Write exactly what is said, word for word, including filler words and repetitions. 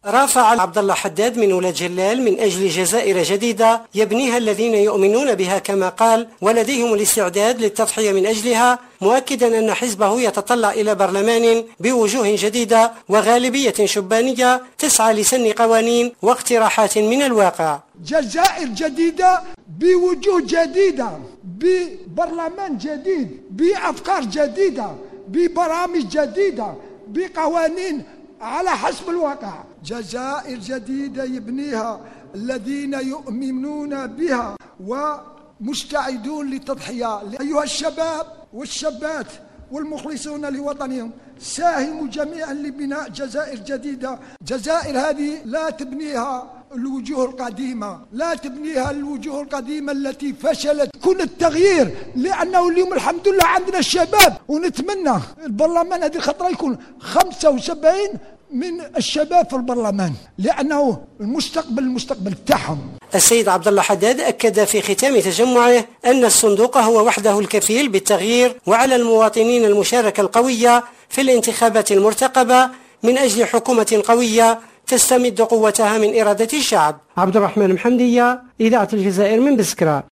رافع عبد الله حداد من ولاد جلال من أجل جزائر جديدة يبنيها الذين يؤمنون بها كما قال، ولديهم الاستعداد للتضحية من أجلها، مؤكدا أن حزبه يتطلع إلى برلمان بوجوه جديدة وغالبية شبانية تسعى لسن قوانين واقتراحات من الواقع. جزائر جديدة بوجوه جديدة، ببرلمان جديد، بأفكار جديدة، ببرامج جديدة، بقوانين على حسب الواقع. جزائر جديدة يبنيها الذين يؤمنون بها ومستعدون للتضحية. أيها الشباب والشابات والمخلصون لوطنهم، ساهموا جميعا لبناء جزائر جديدة. جزائر هذه لا تبنيها الوجوه القديمة، لا تبنيها الوجوه القديمة التي فشلت. كل التغيير، لأنه اليوم الحمد لله عندنا الشباب، ونتمنى البرلمان هذه الخطرة يكون خمسة وسبعين من الشباب في البرلمان، لأنه المستقبل المستقبل تاعهم. السيد عبد الله حداد أكد في ختام تجمعه أن الصندوق هو وحده الكفيل بالتغيير، وعلى المواطنين المشاركة القوية في الانتخابات المرتقبة من أجل حكومة قوية تستمد قوتها من إرادة الشعب. عبد الرحمن محمدية، إذاعة الجزائر من بسكرة.